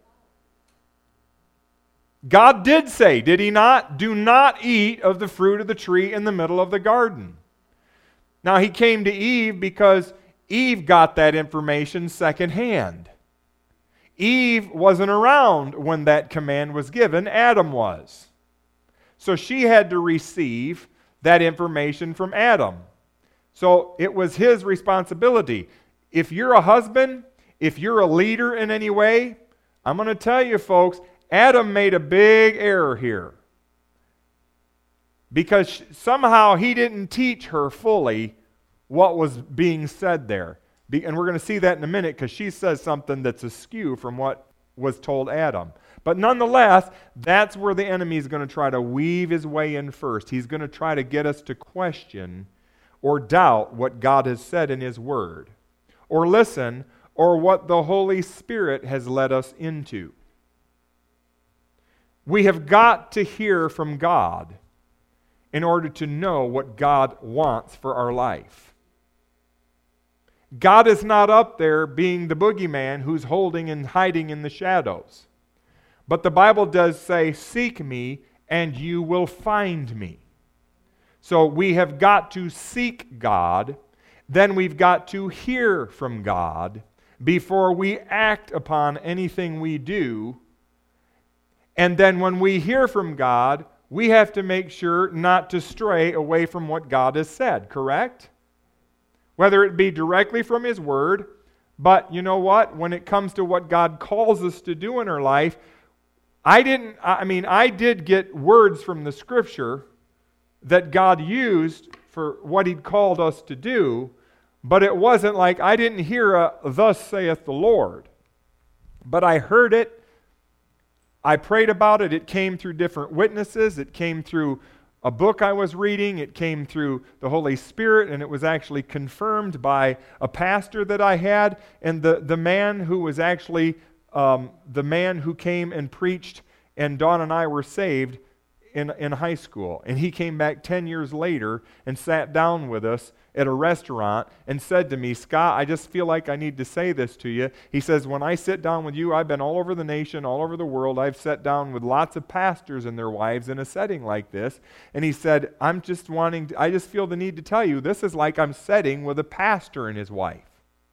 God did say, did he not? Do not eat of the fruit of the tree in the middle of the garden. Now, he came to Eve because Eve got that information secondhand. Eve wasn't around when that command was given. Adam was. So she had to receive that information from Adam. So it was his responsibility. If you're a husband, if you're a leader in any way, I'm going to tell you folks, Adam made a big error here. Because somehow he didn't teach her fully what was being said there. And we're going to see that in a minute because she says something that's askew from what was told Adam. But nonetheless, that's where the enemy is going to try to weave his way in first. He's going to try to get us to question or doubt what God has said in his word. Or listen, or what the Holy Spirit has led us into. We have got to hear from God in order to know what God wants for our life. God is not up there being the boogeyman who's holding and hiding in the shadows. But the Bible does say, seek me and you will find me. So we have got to seek God, then we've got to hear from God before we act upon anything we do. And then when we hear from God, we have to make sure not to stray away from what God has said, correct? Whether it be directly from his word, but you know what? When it comes to what God calls us to do in our life, I didn't, I mean, I did get words from the scripture that God used for what he'd called us to do, but it wasn't like I didn't hear a thus saith the Lord. But I heard it, I prayed about it, it came through different witnesses, it came through a book I was reading, it came through the Holy Spirit, and it was actually confirmed by a pastor that I had, and the, the man who was actually um, the man who came and preached, and Dawn and I were saved in, in high school. And he came back ten years later and sat down with us at a restaurant and said to me, Scott, I just feel like I need to say this to you. He says, when I sit down with you, I've been all over the nation, all over the world. I've sat down with lots of pastors and their wives in a setting like this. And he said, I'm just wanting, to, I just feel the need to tell you, this is like I'm sitting with a pastor and his wife.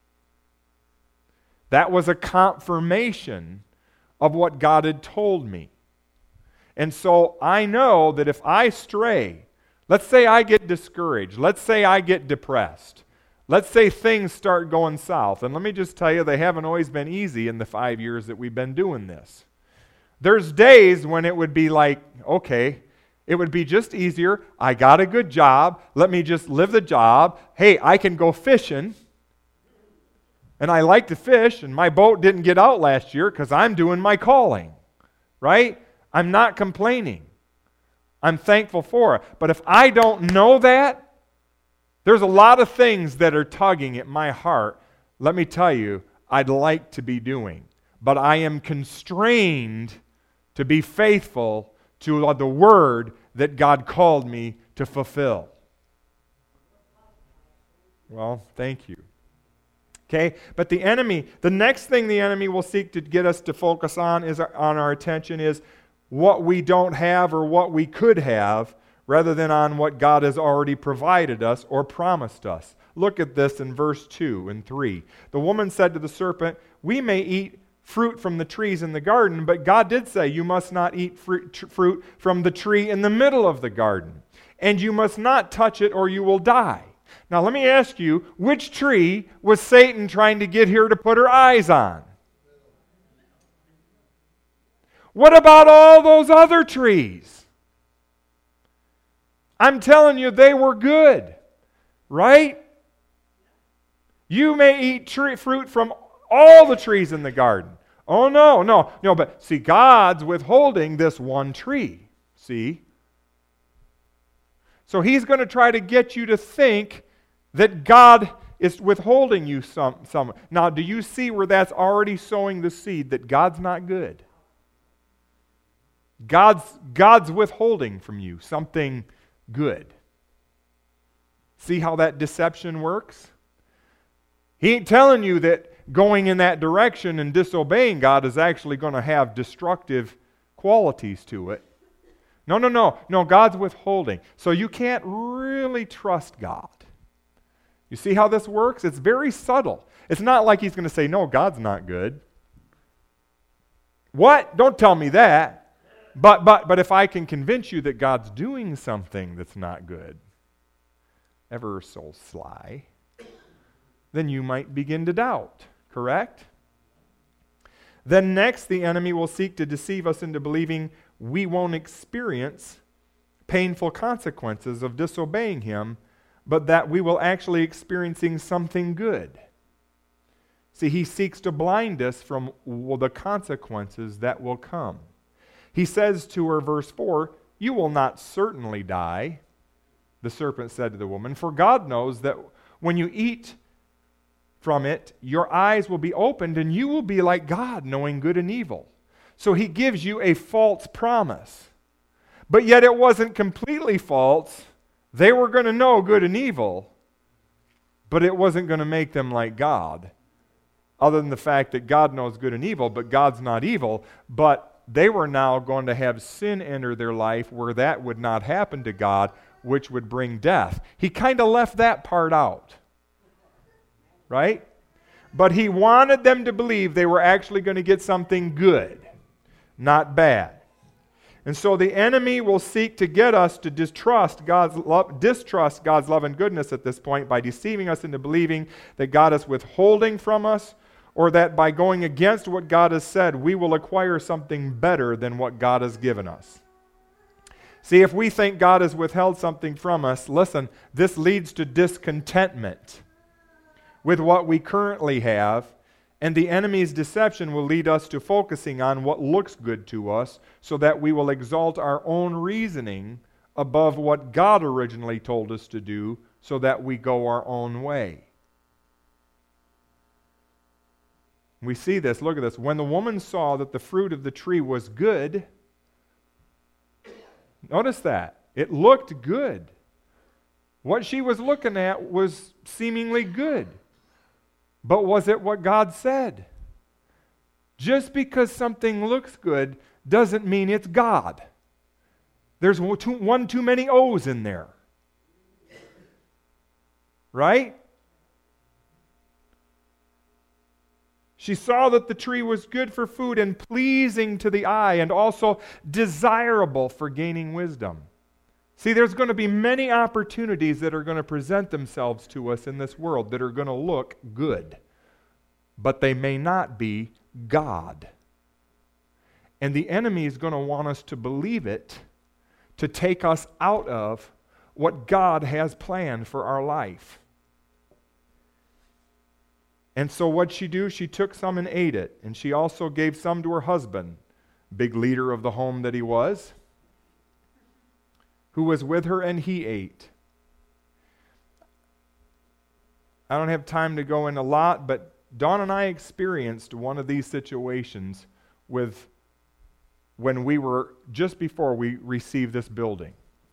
That was a confirmation of what God had told me. And so I know that if I stray, let's say I get discouraged. Let's say I get depressed. Let's say things start going south. And let me just tell you, they haven't always been easy in the five years that we've been doing this. There's days when it would be like, okay, it would be just easier. I got a good job. Let me just live the job. Hey, I can go fishing. And I like to fish, and my boat didn't get out last year because I'm doing my calling, right? I'm not complaining. I'm thankful for it. But if I don't know that, there's a lot of things that are tugging at my heart, let me tell you, I'd like to be doing. But I am constrained to be faithful to the word that God called me to fulfill. Well, thank you. Okay, but the enemy, the next thing the enemy will seek to get us to focus on is on our attention is what we don't have or what we could have, rather than on what God has already provided us or promised us. Look at this in verse two and three. The woman said to the serpent, "We may eat fruit from the trees in the garden, but God did say, you must not eat fruit, tr- fruit from the tree in the middle of the garden, and you must not touch it or you will die." Now let me ask you, which tree was Satan trying to get her to put her eyes on? What about all those other trees? I'm telling you, they were good, right? You may eat tree, fruit from all the trees in the garden. Oh, no, no, no, but see, God's withholding this one tree, see? So he's going to try to get you to think that God is withholding you some, some. Now, do you see where that's already sowing the seed that God's not good? God's, God's withholding from you something good. See how that deception works? He ain't telling you that going in that direction and disobeying God is actually going to have destructive qualities to it. No, no, no. No, God's withholding. So you can't really trust God. You see how this works? It's very subtle. It's not like he's going to say, no, God's not good. What? Don't tell me that. But but but if I can convince you that God's doing something that's not good, ever so sly, then you might begin to doubt, correct? Then next, the enemy will seek to deceive us into believing we won't experience painful consequences of disobeying him, but that we will actually experiencing something good. See, he seeks to blind us from the consequences that will come. He says to her, verse four, "You will not certainly die," the serpent said to the woman, "for God knows that when you eat from it, your eyes will be opened and you will be like God, knowing good and evil." So he gives you a false promise. But yet it wasn't completely false. They were going to know good and evil, but it wasn't going to make them like God. Other than the fact that God knows good and evil, but God's not evil. But they were now going to have sin enter their life where that would not happen to God, which would bring death. He kind of left that part out. Right? But he wanted them to believe they were actually going to get something good, not bad. And so the enemy will seek to get us to distrust God's love, distrust God's love and goodness at this point by deceiving us into believing that God is withholding from us, or that by going against what God has said, we will acquire something better than what God has given us. See, if we think God has withheld something from us, listen, this leads to discontentment with what we currently have, and the enemy's deception will lead us to focusing on what looks good to us so that we will exalt our own reasoning above what God originally told us to do so that we go our own way. We see this, look at this. When the woman saw that the fruit of the tree was good, notice that. It looked good. What she was looking at was seemingly good. But was it what God said? Just because something looks good doesn't mean it's God. There's one too, one too many O's in there. Right? She saw that the tree was good for food and pleasing to the eye and also desirable for gaining wisdom. See, there's going to be many opportunities that are going to present themselves to us in this world that are going to look good, but they may not be God. And the enemy is going to want us to believe it to take us out of what God has planned for our life. And so what'd she do? She took some and ate it. And she also gave some to her husband, big leader of the home that he was, who was with her, and he ate. I don't have time to go in a lot, but Dawn and I experienced one of these situations with when we were, just before we received this building.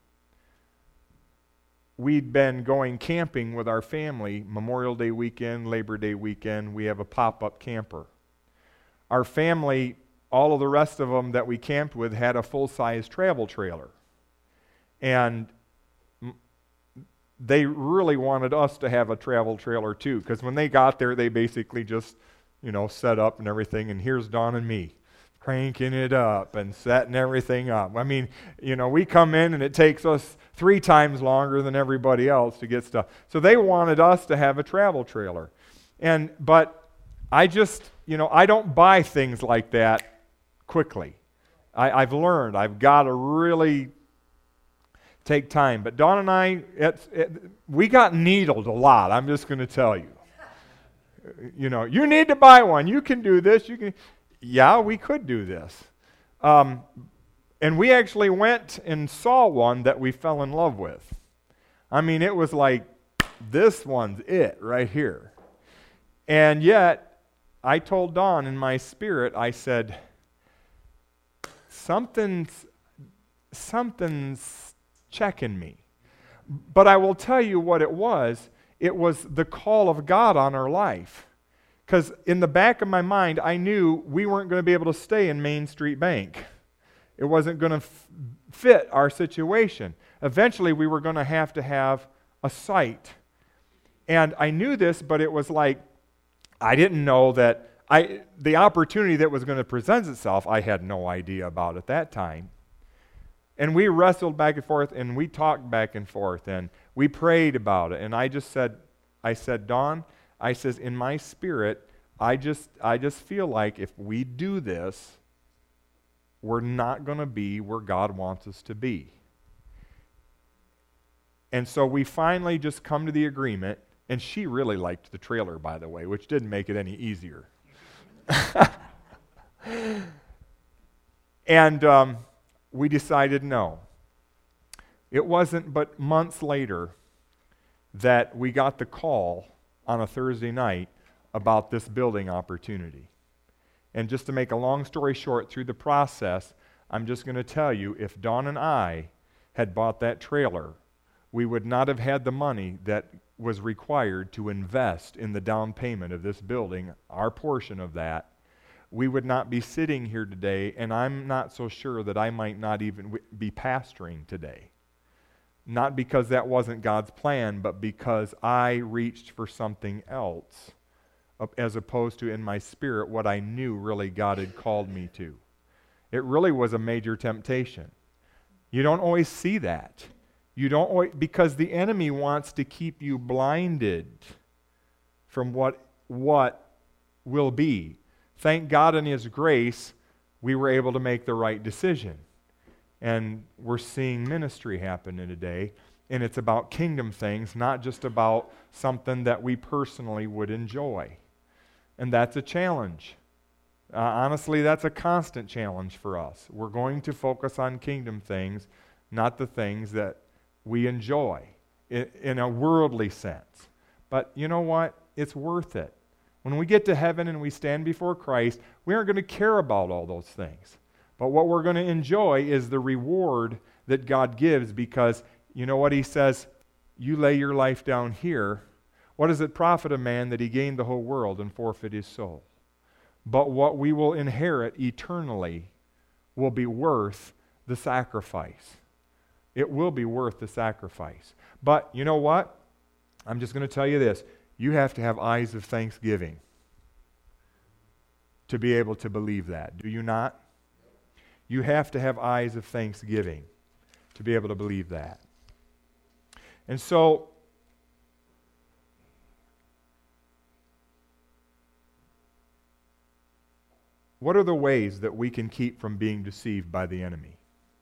We'd been going camping with our family, Memorial Day weekend, Labor Day weekend. We have a pop-up camper. Our family, all of the rest of them that we camped with, had a full-size travel trailer. And they really wanted us to have a travel trailer too, because when they got there, they basically just, you know, set up and everything, and here's Dawn and me cranking it up and setting everything up. I mean, you know, we come in and it takes us three times longer than everybody else to get stuff. So they wanted us to have a travel trailer. And, but I just, you know, I don't buy things like that quickly. I, I've learned, I've got to really take time. But Dawn and I, it's, it, we got needled a lot, I'm just going to tell you. You know, you need to buy one. You can do this. You can. Yeah, we could do this. Um, and we actually went and saw one that we fell in love with. I mean, it was like, this one's it right here. And yet, I told Dawn in my spirit, I said, something's, something's checking me. But I will tell you what it was. It was the call of God on our life. Because in the back of my mind, I knew we weren't going to be able to stay in Main Street Bank. It wasn't going to f- fit our situation. Eventually, we were going to have to have a site. And I knew this, but it was like, I didn't know that I the opportunity that was going to present itself, I had no idea about at that time. And we wrestled back and forth, and we talked back and forth, and we prayed about it. And I just said, I said, Dawn, I says, in my spirit, I just I just feel like if we do this, we're not going to be where God wants us to be. And so we finally just come to the agreement, and she really liked the trailer, by the way, which didn't make it any easier. And um, we decided no. It wasn't but months later that we got the call on a Thursday night about this building opportunity. And just to make a long story short, through the process, I'm just going to tell you, if Dawn and I had bought that trailer, we would not have had the money that was required to invest in the down payment of this building, our portion of that. We would not be sitting here today, and I'm not so sure that I might not even w- be pastoring today. Not because that wasn't God's plan, but because I reached for something else, as opposed to in my spirit what I knew really God had called me to. It really was a major temptation. You don't always see that. You don't always, because the enemy wants to keep you blinded from what what will be. Thank God in His grace, we were able to make the right decision. And we're seeing ministry happen today, and it's about kingdom things, not just about something that we personally would enjoy. And that's a challenge. Uh, honestly, that's a constant challenge for us. We're going to focus on kingdom things, not the things that we enjoy in, in a worldly sense. But you know what? It's worth it. When we get to heaven and we stand before Christ, we aren't going to care about all those things. But what we're going to enjoy is the reward that God gives, because you know what He says? You lay your life down here. What does it profit a man that he gained the whole world and forfeit his soul? But what we will inherit eternally will be worth the sacrifice. It will be worth the sacrifice. But you know what? I'm just going to tell you this. You have to have eyes of thanksgiving to be able to believe that. Do you not? You have to have eyes of thanksgiving to be able to believe that. And so, what are the ways that we can keep from being deceived by the enemy?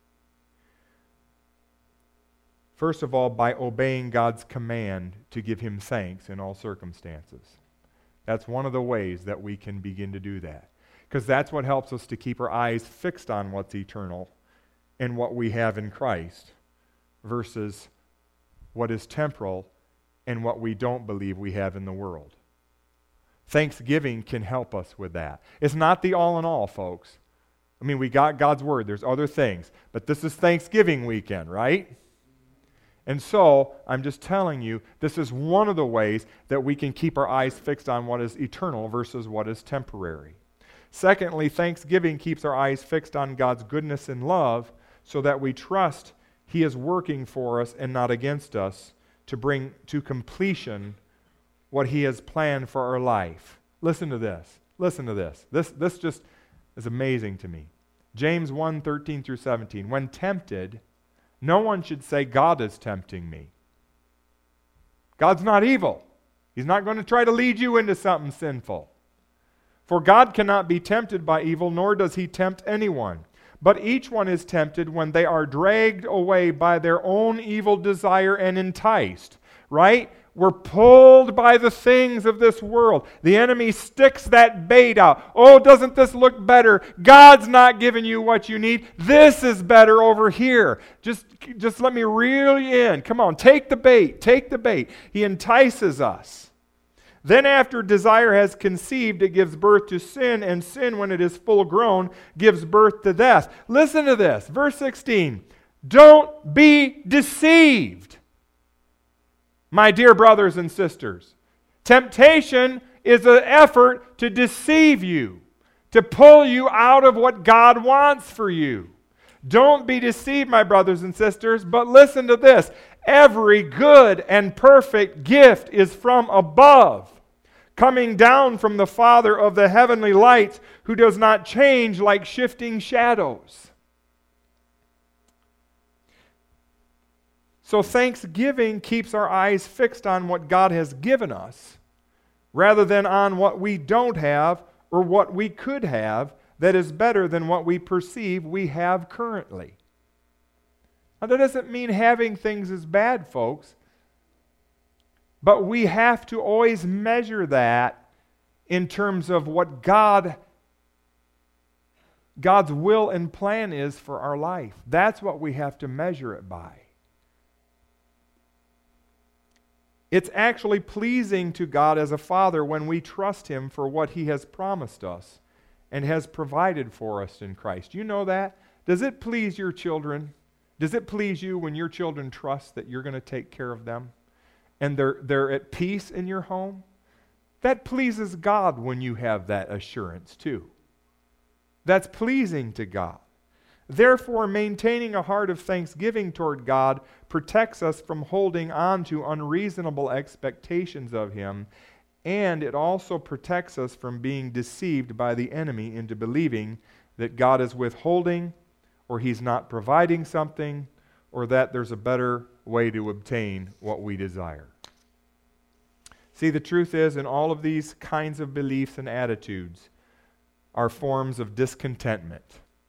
First of all, by obeying God's command to give Him thanks in all circumstances. That's one of the ways that we can begin to do that. Because that's what helps us to keep our eyes fixed on what's eternal and what we have in Christ versus what is temporal and what we don't believe we have in the world. Thanksgiving can help us with that. It's not the all in all, folks. I mean, we got God's Word. There's other things. But this is Thanksgiving weekend, right? And so, I'm just telling you, this is one of the ways that we can keep our eyes fixed on what is eternal versus what is temporary. Secondly, Thanksgiving keeps our eyes fixed on God's goodness and love so that we trust He is working for us and not against us to bring to completion what He has planned for our life. Listen to this. Listen to this. This, this just is amazing to me. James one, thirteen through seventeen. When tempted, no one should say, God is tempting me. God's not evil. He's not going to try to lead you into something sinful. For God cannot be tempted by evil, nor does He tempt anyone. But each one is tempted when they are dragged away by their own evil desire and enticed. Right? We're pulled by the things of this world. The enemy sticks that bait out. Oh, doesn't this look better? God's not giving you what you need. This is better over here. Just, just let me reel you in. Come on, take the bait. Take the bait. He entices us. Then after desire has conceived, it gives birth to sin, and sin, when it is full grown, gives birth to death. Listen to this. Verse sixteen. Don't be deceived, my dear brothers and sisters. Temptation is an effort to deceive you, to pull you out of what God wants for you. Don't be deceived, my brothers and sisters, but listen to this. Every good and perfect gift is from above, coming down from the Father of the heavenly lights, who does not change like shifting shadows. So thanksgiving keeps our eyes fixed on what God has given us, rather than on what we don't have or what we could have that is better than what we perceive we have currently. Now, that doesn't mean having things is bad, folks. But we have to always measure that in terms of what God, God's will and plan is for our life. That's what we have to measure it by. It's actually pleasing to God as a Father when we trust Him for what He has promised us and has provided for us in Christ. You know that? Does it please your children? Does it please you when your children trust that you're going to take care of them and they're, they're at peace in your home? That pleases God when you have that assurance too. That's pleasing to God. Therefore, maintaining a heart of thanksgiving toward God protects us from holding on to unreasonable expectations of Him, and it also protects us from being deceived by the enemy into believing that God is withholding, or He's not providing something, or that there's a better way to obtain what we desire. See, the truth is, in all of these kinds of beliefs and attitudes are forms of discontentment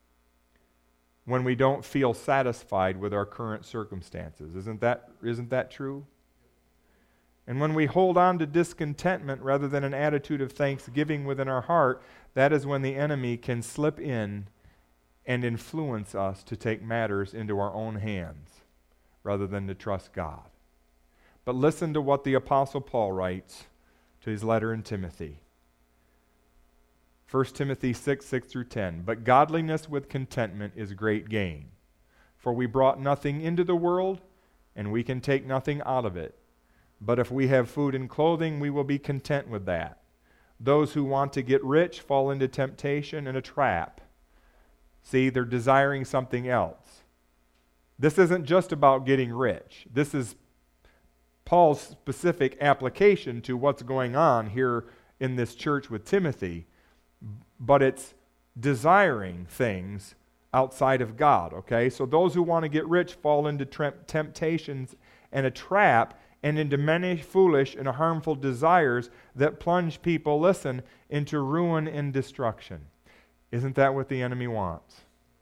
when we don't feel satisfied with our current circumstances. Isn't that, isn't that true? And when we hold on to discontentment rather than an attitude of thanksgiving within our heart, that is when the enemy can slip in and influence us to take matters into our own hands rather than to trust God. But listen to what the Apostle Paul writes to his letter in Timothy. First Timothy six, six through ten. But godliness with contentment is great gain. For we brought nothing into the world, and we can take nothing out of it. But if we have food and clothing, we will be content with that. Those who want to get rich fall into temptation and a trap. See, they're desiring something else. This isn't just about getting rich. This is Paul's specific application to what's going on here in this church with Timothy. But it's desiring things outside of God, okay? So those who want to get rich fall into temptations and a trap, and into many foolish and harmful desires that plunge people, listen, into ruin and destruction. Isn't that what the enemy wants?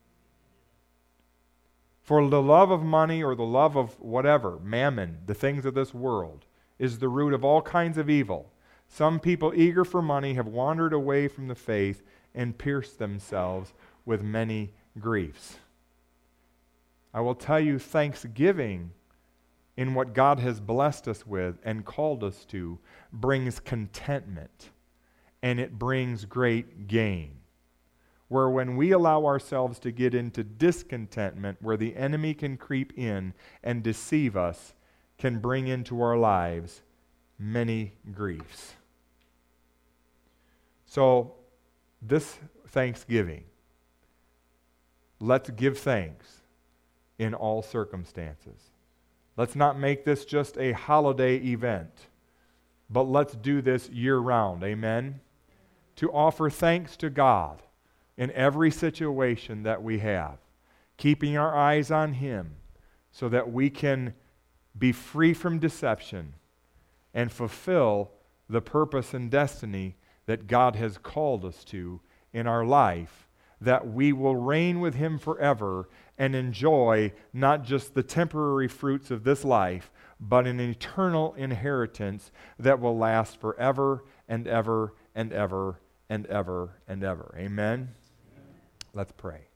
For the love of money or the love of whatever, mammon, the things of this world, is the root of all kinds of evil. Some people eager for money have wandered away from the faith and pierced themselves with many griefs. I will tell you, thanksgiving in what God has blessed us with and called us to brings contentment, and it brings great gain. Where when we allow ourselves to get into discontentment, where the enemy can creep in and deceive us, can bring into our lives many griefs. So, this Thanksgiving, let's give thanks in all circumstances. Let's not make this just a holiday event, but let's do this year-round. Amen? To offer thanks to God in every situation that we have, keeping our eyes on Him so that we can be free from deception and fulfill the purpose and destiny that God has called us to in our life, that we will reign with Him forever and enjoy not just the temporary fruits of this life, but an eternal inheritance that will last forever and ever and ever and ever and ever. Amen? Amen. Let's pray.